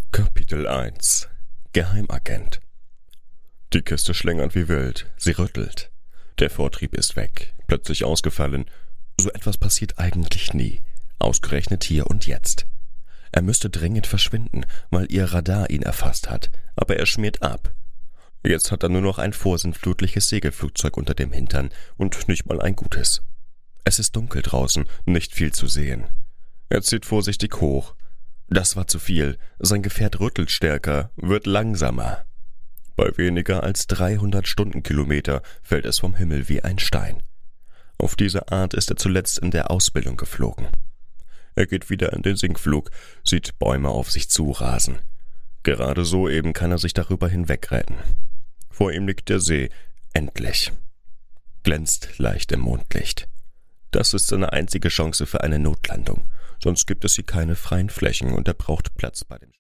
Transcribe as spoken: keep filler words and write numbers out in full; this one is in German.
Kapitel eins Geheimagent. Die Kiste schlängert wie wild, sie rüttelt. Der Vortrieb ist weg, plötzlich ausgefallen. So etwas passiert eigentlich nie, ausgerechnet hier und jetzt. Er müsste dringend verschwinden, weil ihr Radar ihn erfasst hat, aber er schmiert ab. Jetzt hat er nur noch ein vorsintflutliches Segelflugzeug unter dem Hintern und nicht mal ein gutes. Es ist dunkel draußen, nicht viel zu sehen. Er zieht vorsichtig hoch. Das war zu viel, sein Gefährt rüttelt stärker, wird langsamer. Bei weniger als dreihundert Stundenkilometer fällt es vom Himmel wie ein Stein. Auf diese Art ist er zuletzt in der Ausbildung geflogen. Er geht wieder in den Sinkflug, sieht Bäume auf sich zurasen. Gerade so eben kann er sich darüber hinwegretten. Vor ihm liegt der See, endlich. Glänzt leicht im Mondlicht. Das ist seine einzige Chance für eine Notlandung. Sonst gibt es hier keine freien Flächen und er braucht Platz bei dem